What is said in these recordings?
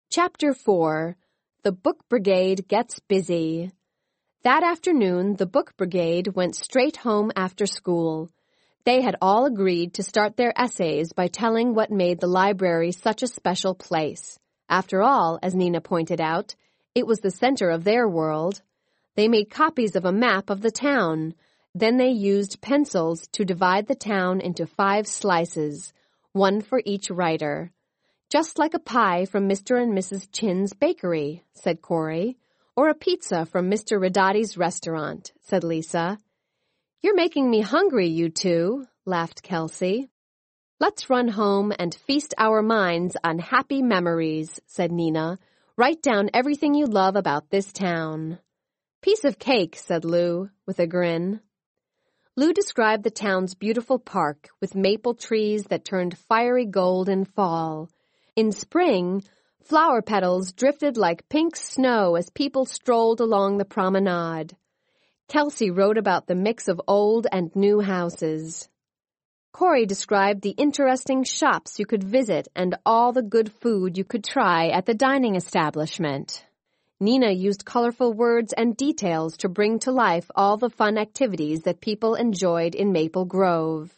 Chapter 4. The Book Brigade Gets Busy. That afternoon, the Book Brigade went straight home after school. They had all agreed to start their essays by telling what made the library such a special place. After all, as Nina pointed out, it was the center of their world. They made copies of a map of the town. Then they used pencils to divide the town into 5 slices, one for each writer. "Just like a pie from Mr. and Mrs. Chin's bakery," said Corey. "Or a pizza from Mr. Ridotti's restaurant," said Lisa. "You're making me hungry, you two," laughed Kelsey. "Let's run home and feast our minds on happy memories," said Nina. "Write down everything you love about this town." "Piece of cake," said Lou, with a grin. Lou described the town's beautiful park with maple trees that turned fiery gold in fall. In spring, flower petals drifted like pink snow as people strolled along the promenade. Kelsey wrote about the mix of old and new houses. Corey described the interesting shops you could visit and all the good food you could try at the dining establishment. Nina used colorful words and details to bring to life all the fun activities that people enjoyed in Maple Grove.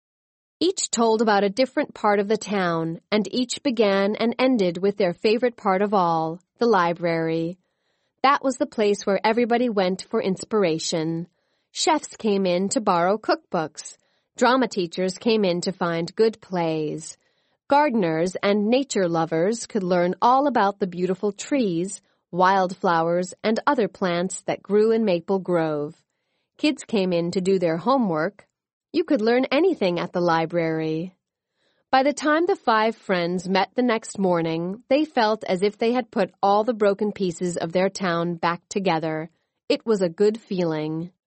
Each told about a different part of the town, and each began and ended with their favorite part of all, the library. That was the place where everybody went for inspiration. Chefs came in to borrow cookbooks. Drama teachers came in to find good plays. Gardeners and nature lovers could learn all about the beautiful trees, wildflowers, and other plants that grew in Maple Grove. Kids came in to do their homework. You could learn anything at the library. By the time the 5 friends met the next morning, they felt as if they had put all the broken pieces of their town back together. It was a good feeling.